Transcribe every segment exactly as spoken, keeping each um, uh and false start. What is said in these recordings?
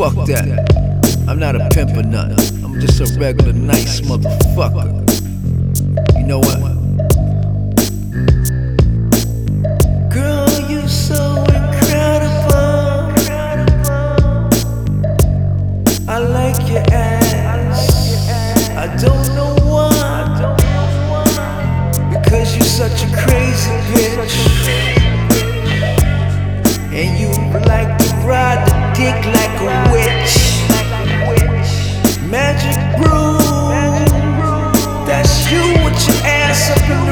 fuck that. I'm not a pimp or nothing. I'm just a regular nice motherfucker. You know what? Girl, you so incredible. I like your ass. I don't know why, because you're such a crazy bitch. And you like to ride the dick like a witch. Magic brew, that's you with your ass up in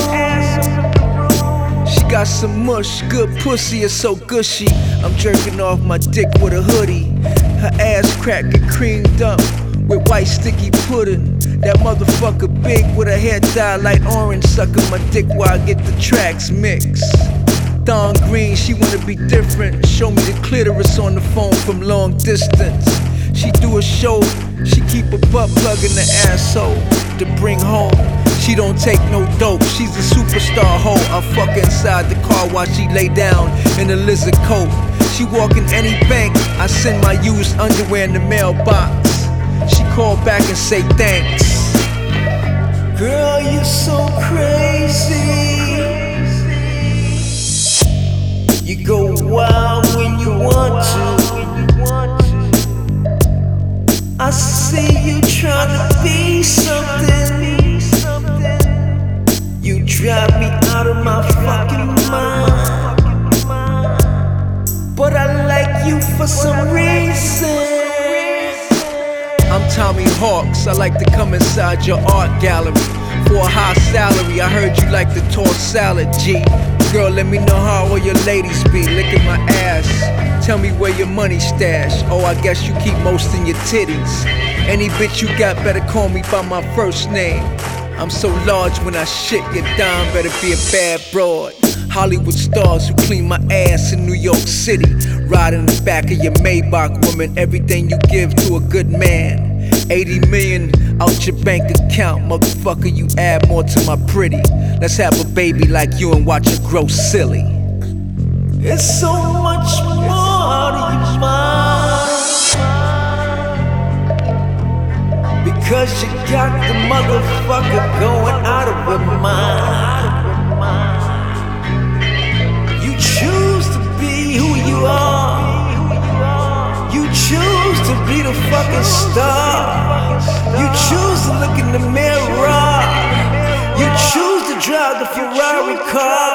the room. She got some mush, good pussy, it's so gushy. I'm jerking off my dick with a hoodie. Her ass crack get creamed up with white sticky pudding. That motherfucker big with her hair dyed like orange, sucking my dick while I get the tracks mixed. Dawn green, she wanna be different. Show me the clitoris on the phone from long distance. She do a show, she keep a butt plug in the asshole to bring home. She don't take no dope, she's a superstar hoe. I fuck her inside the car while she lay down in a lizard coat. She walk in any bank, I send my used underwear in the mailbox. She call back and say thanks. Girl, you're so crazy. You go wild when you want to. I see you tryna be something. You drive me out of my fucking mind. But I like you for some reason. I'm Tommy Hawks, I like to come inside your art gallery. For a high salary, I heard you like to toss salad, G. Girl, let me know how all your ladies be. Licking my ass, tell me where your money stash. Oh, I guess you keep most in your titties. Any bitch you got better call me by my first name. I'm so large when I shit your dime, better be a bad broad. Hollywood stars who clean my ass in New York City. Ride in the back of your Maybach, woman, everything you give to a good man. eighty million out your bank account, motherfucker, you add more to my pretty. Let's have a baby like you and watch her grow silly. It's so much more to your mind, because you got the motherfucker going out of her mind. You choose to be who you are. You choose to be the fucking star. You choose to look in the mirror. You choose to drive the Ferrari car.